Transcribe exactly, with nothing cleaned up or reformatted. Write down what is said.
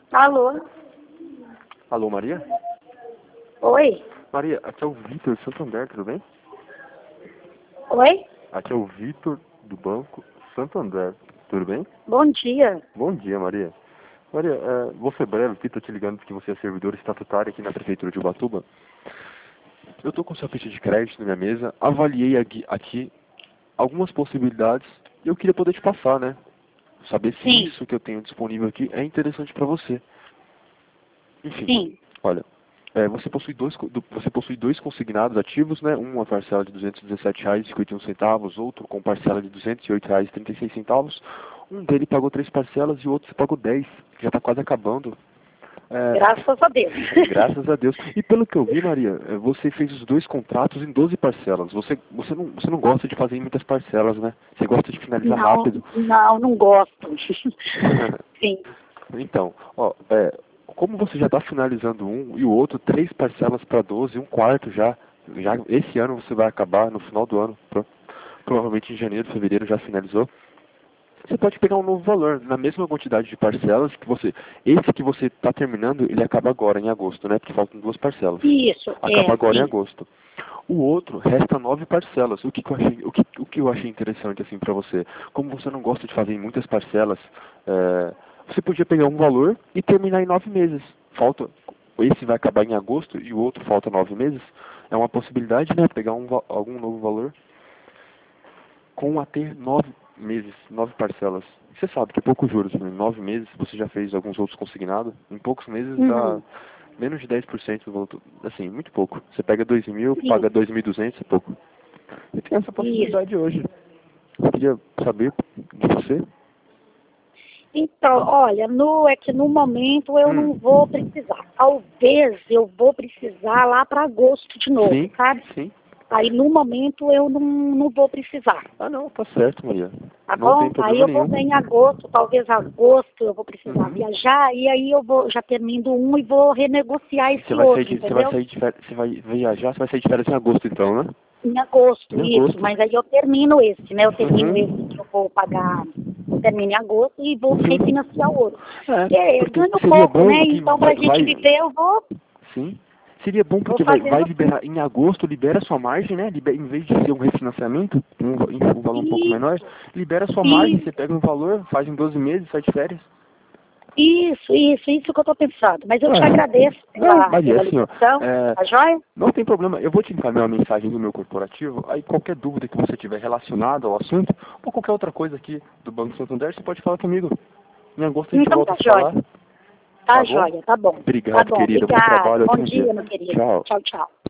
Alô? Alô, Maria? Oi? Maria, aqui é o Vitor Santander, tudo bem? Oi? Aqui é o Vitor do Banco Santander, tudo bem? Bom dia. Bom dia, Maria. Maria, é, vou ser breve aqui, tô te ligando porque você é servidor estatutário aqui na Prefeitura de Ubatuba. Eu tô com sua ficha de crédito na minha mesa, avaliei aqui, aqui algumas possibilidades e eu queria poder te passar, né? Saber se Sim. isso que eu tenho disponível aqui é interessante para você. Enfim, Sim. olha, é, você, possui dois, co- do- você possui dois consignados ativos, né? Um, a parcela de duzentos e dezessete reais e cinquenta e um centavos, outro com parcela de duzentos e oito reais e trinta e seis centavos. Um dele pagou três parcelas e o outro você pagou dez, que já está quase acabando. É, Graças a Deus. graças a Deus. E pelo que eu vi, Maria, é, você fez os dois contratos em doze parcelas. Você, você, não, você não gosta de fazer em muitas parcelas, né? Você gosta de finalizar Não, rápido. não, não gosto. Sim. Então, ó, é, como você já está finalizando um e o outro, três parcelas para doze, um quarto já, já, esse ano você vai acabar no final do ano, pro- provavelmente em janeiro, fevereiro já finalizou. Você pode pegar um novo valor, na mesma quantidade de parcelas que você, esse que você está terminando, ele acaba agora em agosto, né? Porque faltam duas parcelas. Isso, Acaba é, agora em sim. agosto. O outro resta nove parcelas. O que, que eu achei, o que, o que eu achei interessante assim para você? Como você não gosta de fazer em muitas parcelas, é, você podia pegar um valor e terminar em nove meses. Falta, esse vai acabar em agosto e o outro falta nove meses. É uma possibilidade, né? Pegar um, va- algum novo valor com até nove meses, nove parcelas. Você sabe que é pouco juros, né? Em nove meses você já fez alguns outros consignados. Em poucos meses dá Uhum. menos de dez por cento do valor. to- Assim, muito pouco. Você pega dois mil, Sim. paga dois mil e duzentos, é pouco. E tem essa Isso. possibilidade hoje. Eu queria saber de você. Então, olha, no, é que no momento eu não Hum, vou precisar. Talvez eu vou precisar lá para agosto de novo, sim, sabe? sim. Aí no momento eu não, não vou precisar. Ah, não, tá certo, Maria. Tá Não bom? tem Aí problema eu vou nenhum. ver em agosto, talvez agosto eu vou precisar Uhum. viajar, e aí eu vou, já termino um e vou renegociar Você esse vai sair outro, de, você vai entendeu? sair de férias, você vai viajar, você vai sair de férias em agosto então, né? Em agosto, Em isso, agosto. mas aí eu termino esse, né? Eu termino esse Uhum. que eu vou pagar, eu termino em agosto e vou Uhum. refinanciar o outro. É, Porque porque ganho seria pouco, né? bom que Então pra vai, gente vai viver eu vou, sim. Seria bom vou porque vai, vai fazendo assim. liberar, em agosto libera sua margem, né? Liber, em vez de ser um refinanciamento, um, va- em um valor um pouco menor, Isso, libera sua margem, você isso, pega um valor, faz em doze meses, sai de férias. isso, isso, isso que eu tô pensando. Mas eu te agradeço É, é, pela, Maria, pela assim, ó, ligação, é, tá joia? não tem problema, eu vou te encaminhar uma mensagem do meu corporativo, aí qualquer dúvida que você tiver relacionada ao assunto, ou qualquer outra coisa aqui do Banco Santander, você pode falar comigo. Em agosto a gente Então volta tá a se joia. falar, Tá tá bom? joia, tá bom. Tá Obrigado, bom, querida, bom obrigada. trabalho, Bom ótimo dia. dia, meu querido. Tchau. Tchau, tchau.